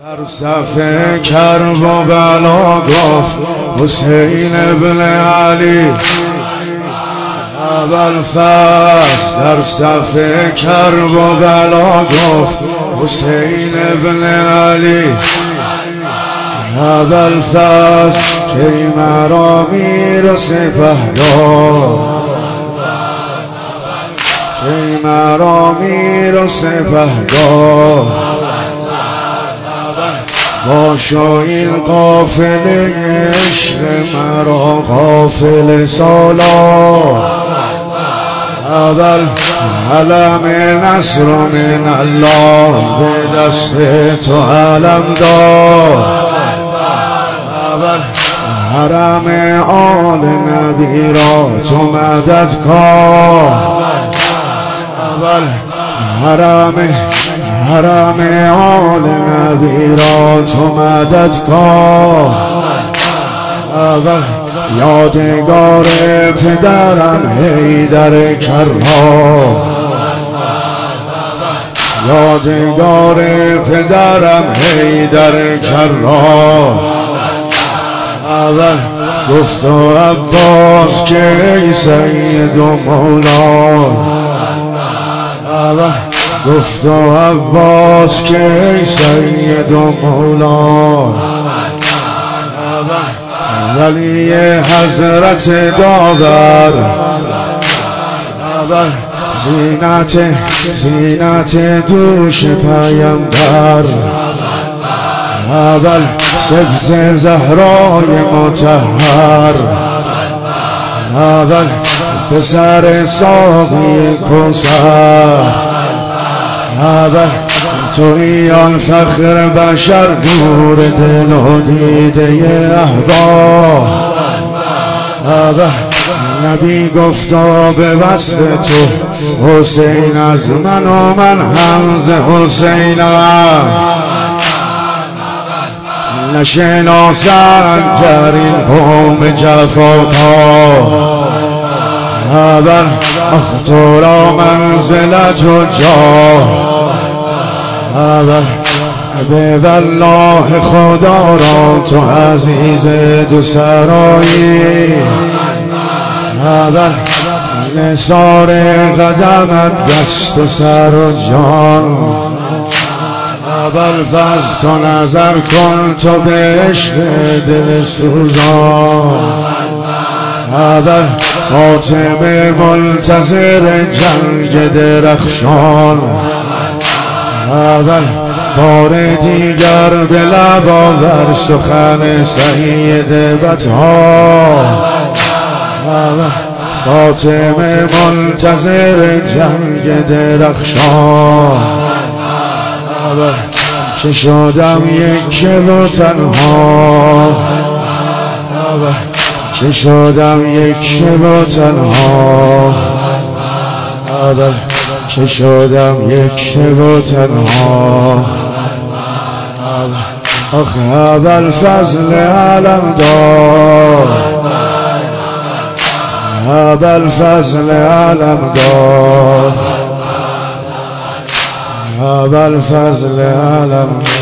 در صف کرب و بلا گفت حسین ابن علی ابوالفضل. در صف کرب و بلا گفت حسین ابن علی ابوالفضل. کی مرا میرسه پهلا، کی مرا میرسه پهلا. باشو این قافله عشق مرا قافله سالا. اول علم نصر من الله به دست تو علم دار. اول حرم آل نبی را تو مدد کار. اول حرم آل نبی را تو مدد کار. اول یادگار پدرم حیدر کرا، یادگار پدرم حیدر کرا. اول گفت و عباس که ای سید و مولا. اول گفت و عباس که ای سید و مولا. ولی حضرت داور. اول زینت دوش پیامبر. اول سبط زهرای مطهر. اول پسر ساقی کوثر. اول تویی آن فخر بشر نور دل و دیده احباب. اول نبی گفتا به وصف تو حسین از من و من هم ز حسینم. نشناسند در این قوم جفاکار. اول آخ تو را منزلت و جاه. اول به والله خدا را تو عزیز دو سرایی. اول نثار قدمت دست و سر و جان. ابوالفضل تو نظر کن تو به عشق دل سوزان. اول فاطمه منتظر جنگ درخشان. اول بار دیگر به لب آور سخن سید بطحا. اول فاطمه منتظر جنگ درخشان. اول که شدم یک و تنها. اول که شدم یک و تنها. اول که شدم یک و تنها. آخ ابوالفضل علم دار. ابوالفضل علم دار. ابوالفضل علم